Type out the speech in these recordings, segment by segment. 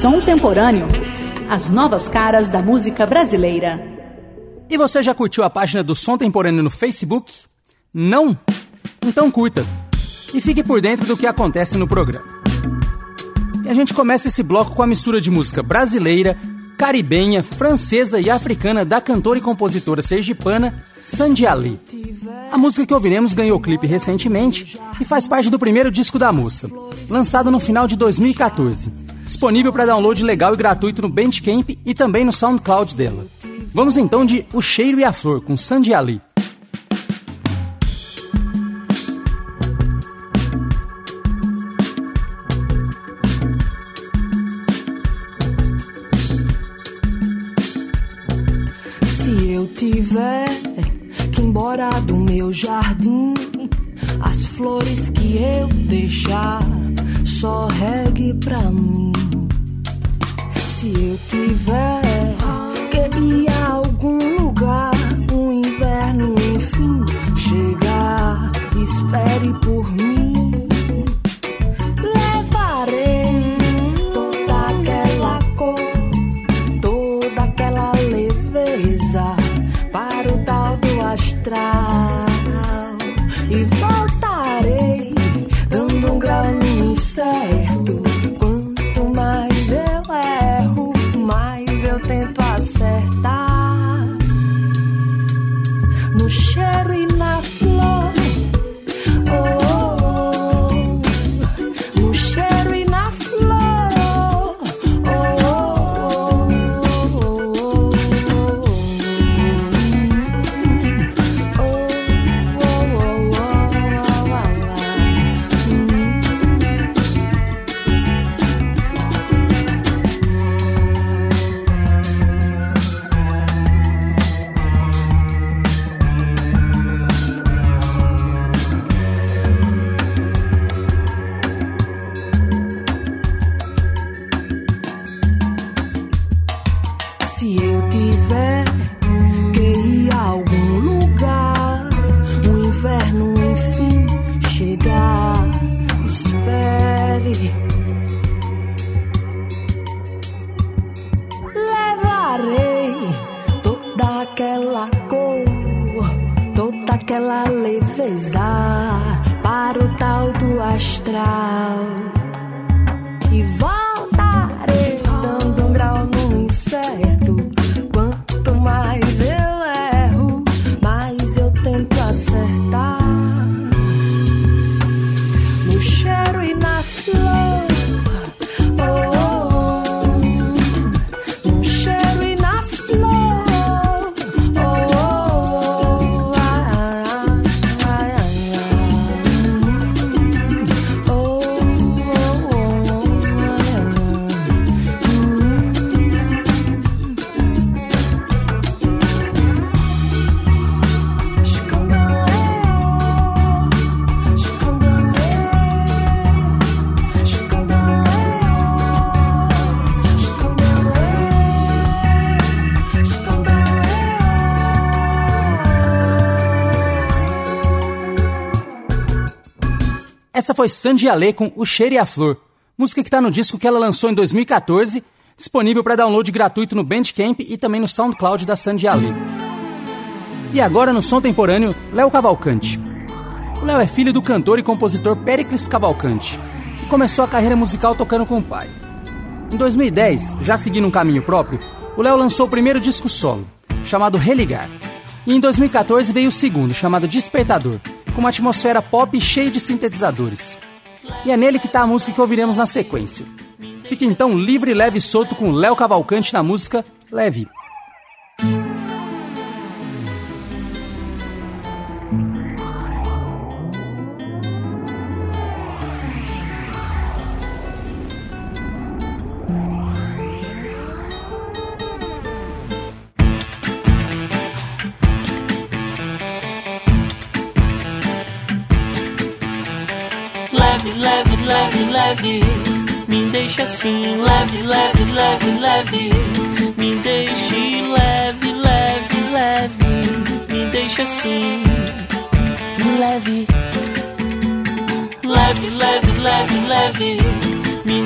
Som Temporâneo, as novas caras da música brasileira. E você já curtiu a página do Som Temporâneo no Facebook? Não? Então curta e fique por dentro do que acontece no programa. E a gente começa esse bloco com a mistura de música brasileira, caribenha, francesa e africana da cantora e compositora sergipana Sandy Ali. A música que ouviremos ganhou clipe recentemente e faz parte do primeiro disco da moça, lançado no final de 2014, disponível para download legal e gratuito no Bandcamp e também no SoundCloud dela. Vamos então de O Cheiro e a Flor, com Sandy Ali. Se eu tiver que ir embora do meu jardim, as flores que eu deixar, só regue pra mim. Se eu tiver que ir a algum lugar, o inverno enfim chegar, espere por mim. Levarei toda aquela cor, toda aquela leveza para o tal do astral e voltarei dando um grau no incerto. Quanto mais eu erro, mais eu tento acertar. No cheiro e na flor, oh, oh, oh. No cheiro e na flor, oh, oh, oh, oh, se eu tiver que ir a algum lugar, o inverno enfim chegar, espere. Levarei toda aquela cor, toda aquela leveza para o tal do astral e voltarei dando um grau no incerto. Quanto mais eu erro, mais eu tento acertar. No cheiro e na flor, oh, oh, oh. No cheiro e na flor, oh, oh, oh. Ai, ai, ai, ai. Oh, oh, oh, Essa foi Sandy Ali com O Cheiro e a Flor, música que está no disco que ela lançou em 2014, disponível para download gratuito no Bandcamp e também no SoundCloud da Sandy Ali. E agora no Som Temporâneo, Léo Cavalcante. O Léo é filho do cantor e compositor Péricles Cavalcante e começou a carreira musical tocando com o pai. Em 2010, já seguindo um caminho próprio, o Léo lançou o primeiro disco solo, chamado Religar. E em 2014 veio o segundo, chamado Despertador, com uma atmosfera pop cheia de sintetizadores. E é nele que está a música que ouviremos na sequência. Fique então livre, leve e solto com Léo Cavalcante na música Leve. Leve, leve, leve, me deixa assim, leve, leve, leve, leve, me deixe leve, leve, leve, me deixa assim, leve, leve, leve, leve, leve, me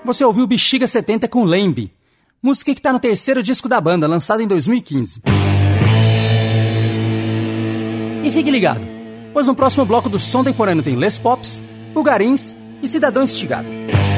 Você ouviu Bexiga 70 com Lembe, música que tá no terceiro disco da banda, lançado em 2015. E fique ligado, pois no próximo bloco do Som Temporâneo tem Les Pops, Bugarins e Cidadão Instigado.